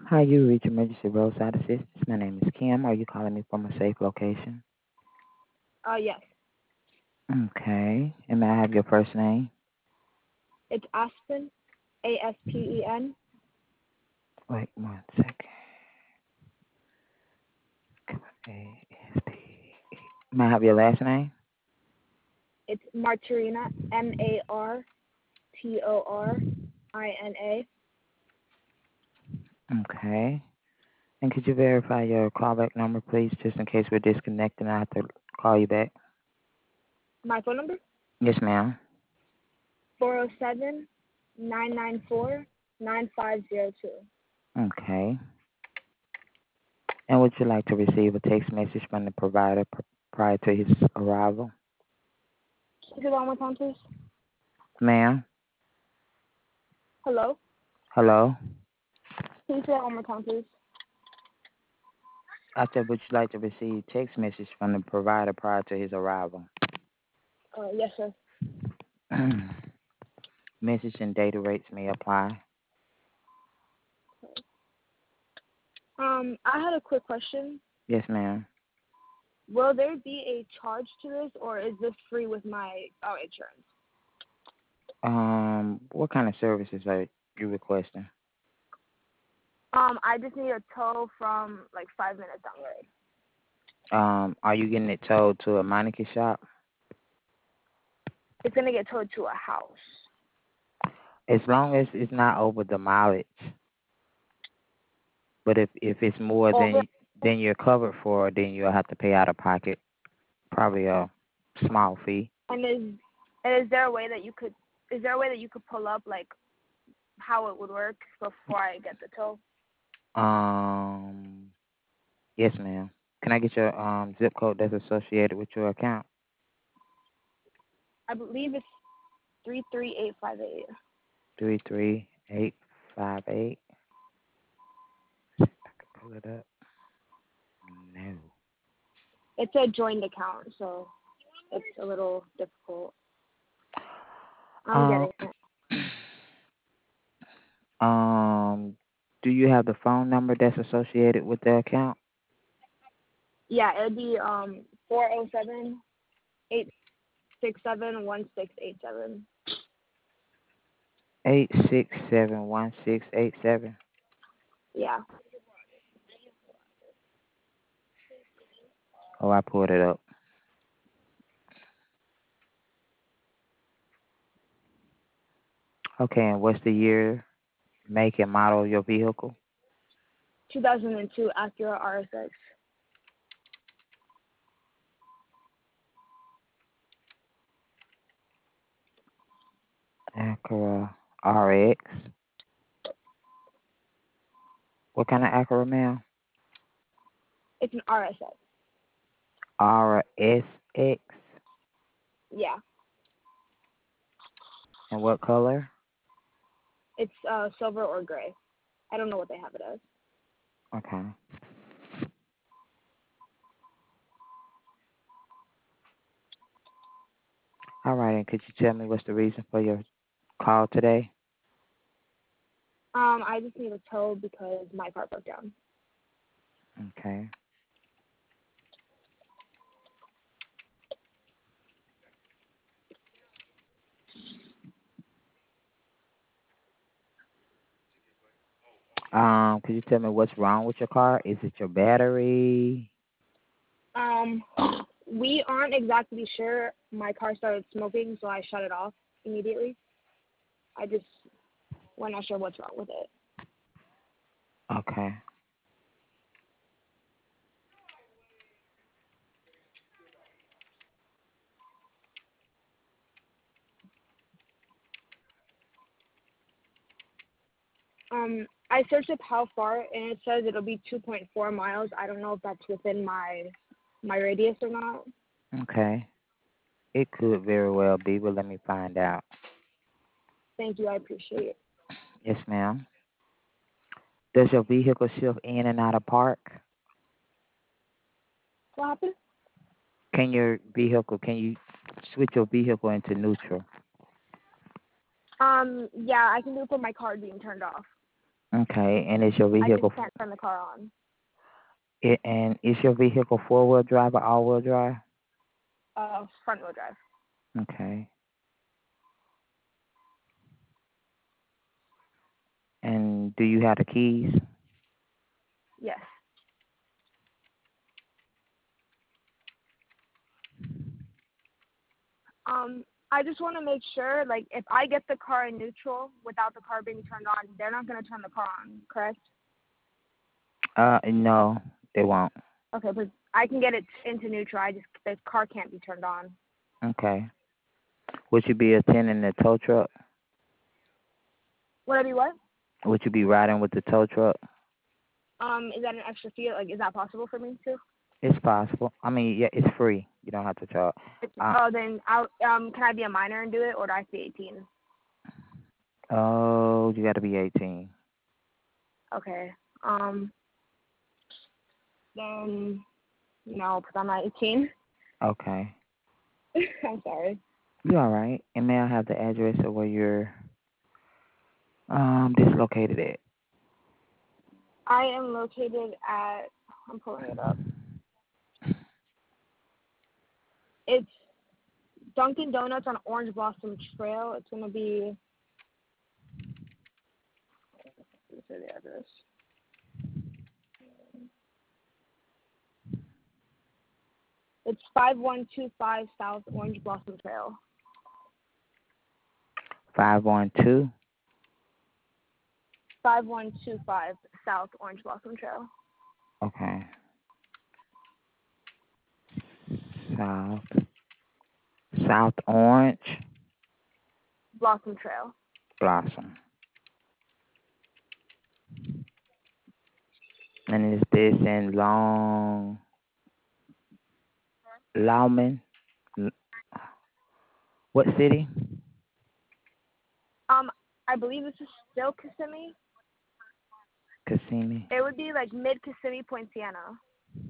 Hi, you reach emergency roadside assistance. My name is Kim. Are you calling me from a safe location? Yes. Okay. And may I have your first name? It's Aspen, Aspen. Wait one second. A-S-P. May I have your last name? It's Martorina, Martorina. Okay. And could you verify your callback number, please, just in case we're disconnected and I have to call you back? My phone number, Yes, ma'am. 407-994-9502. Okay. And would you like to receive a text message from the provider prior to his arrival? Can you say that one more time, please? Ma'am? Hello? Hello? Can you say that one more time, please? I said, would you like to receive text message from the provider prior to his arrival? Yes, sir. Message and data rates may apply. I had a quick question. Yes, ma'am. Will there be a charge to this, or is this free with my insurance? What kind of services are you requesting? I just need a tow from like 5 minutes down the road. Are you getting it towed to a Meineke shop? It's gonna get towed to a house. As long as it's not over the mileage. But if it's more Over. than you're covered for, then you'll have to pay out of pocket, probably a small fee. And is there a way that you could pull up like how it would work before I get the tow? Um, yes, ma'am. Can I get your zip code that's associated with your account? I believe it's 33858. 33858. Pull it up. No. It's a joint account, so it's a little difficult. I'm Um, getting it. do you have the phone number that's associated with the account? Yeah, it'd be 407-867-1687. 8671687. Yeah. Oh, I pulled it up. Okay, and what's the year, make, and model of your vehicle? 2002 Acura RSX. Acura RX. What kind of Acura, ma'am? It's an RSX. RSX. Yeah. And what color? It's silver or gray. I don't know what they have it as. Okay. All right, and could you tell me what's the reason for your call today? I just need a tow because my car broke down. Okay. Could you tell me what's wrong with your car? Is it your battery? Um, we aren't exactly sure. My car started smoking, so I shut it off immediately. We're not sure what's wrong with it. Okay. I searched up how far, and it says it'll be 2.4 miles. I don't know if that's within my radius or not. Okay. It could very well be, but let me find out. Thank you. I appreciate it. Yes, ma'am. Does your vehicle shift in and out of park? What happened? Can you switch your vehicle into neutral? Yeah, I can do it for my car being turned off. Okay, and is your I just vehicle can't turn the car on. and is your vehicle four-wheel drive or all-wheel drive? Front wheel drive. Okay. And do you have the keys? Yes. I just want to make sure, like, if I get the car in neutral without the car being turned on, they're not going to turn the car on, correct? No, they won't. Okay, but I can get it into neutral. The car can't be turned on. Okay. Would you be attending the tow truck? Would I be what? Would you be riding with the tow truck? Is that an extra fee? Like, is that possible for me too? It's possible. I mean, yeah, it's free. You don't have to charge. Uh, Then can I be a minor and do it, or do I have to be 18? oh, you got to be 18. Okay. Then no, because I'm not 18. Okay. I'm sorry. You all right? And may I have the address of where you're dislocated at? I am located at. I'm pulling it up. It's Dunkin' Donuts on Orange Blossom Trail. It's gonna be. Let's say the address. It's 5125 South Orange Blossom Trail. 512. 5125 South Orange Blossom Trail. Okay. South. South Orange Blossom Trail. Blossom. And is this in Lawman? L- What city? I believe this is still Kissimmee. Kissimmee. It would be like mid Kissimmee, Point Siena.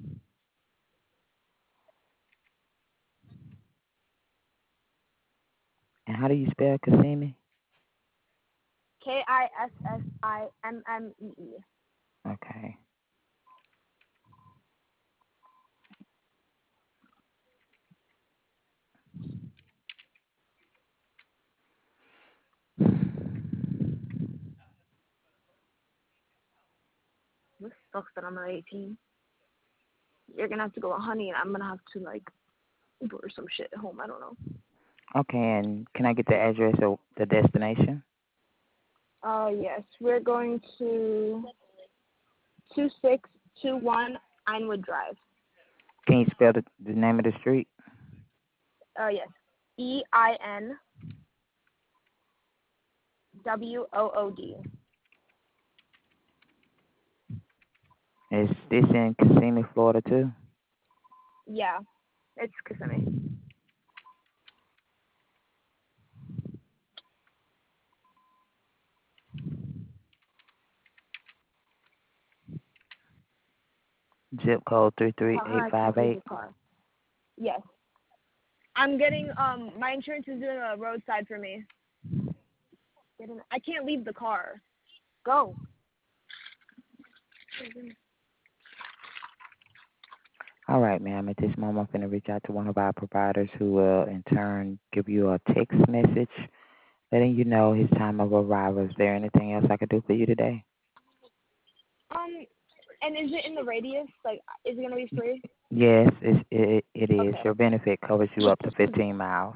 And how do you spell Kissimmee? Kissimmee. Okay. This sucks that I'm not 18. You're gonna have to go with Honey, and I'm gonna have to like order some shit at home. I don't know. Okay, and can I get the address of the destination? Yes, we're going to 2621 Ironwood Drive. Can you spell the name of the street? Yes, EINWOOD. Is this in Kissimmee, Florida too? Yeah, it's Kissimmee. Zip code Tell her I can't use 33858. the car. Yes, I'm getting my insurance is doing a roadside for me. I can't leave the car. Go. All right, ma'am. At this moment, I'm going to reach out to one of our providers who will, in turn, give you a text message letting you know his time of arrival. Is there anything else I could do for you today? And is it in the radius? Like, is it gonna be free? Yes, it is. Okay. Your benefit covers you up to 15 miles,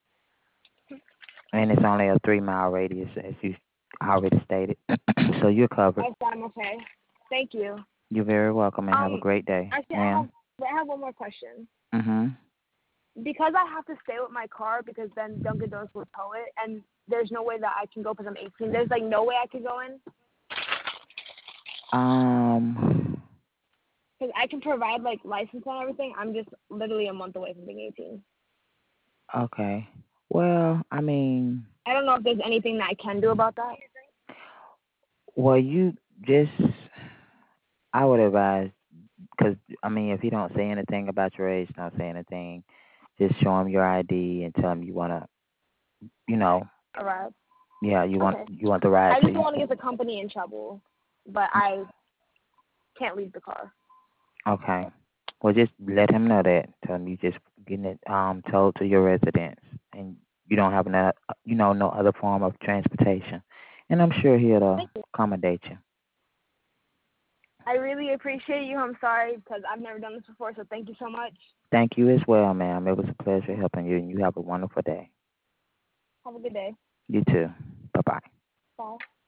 and it's only a 3-mile radius, as you already stated. So you're covered. I'm okay. Thank you. You're very welcome, and have a Um, great day, actually, ma'am. I have one more question. Mhm. Because I have to stay with my car because then Dunkin' Donuts will tow it, and there's no way that I can go because I'm 18. There's like no way I could go in Um. because I can provide like license and everything. I'm just literally a month away from being 18. Okay. Well, I mean, I don't know if there's anything that I can do about that. well, you just, I would advise, because, I mean, if you don't say anything about your age, don't say anything. Just show him your ID and tell him you want to, you know, All right. yeah, Okay. you want the ride I to just don't you. want to get the company in trouble. but I can't leave the car. Okay. Well, just let him know that. Tell him you just getting it told to your residence, and you don't have no, no other form of transportation. And I'm sure he'll Thank you. accommodate you. I really appreciate you. I'm sorry because I've never done this before, so thank you so much. Thank you as well, ma'am. It was a pleasure helping you, and you have a wonderful day. Have a good day. You too. Bye bye. Bye.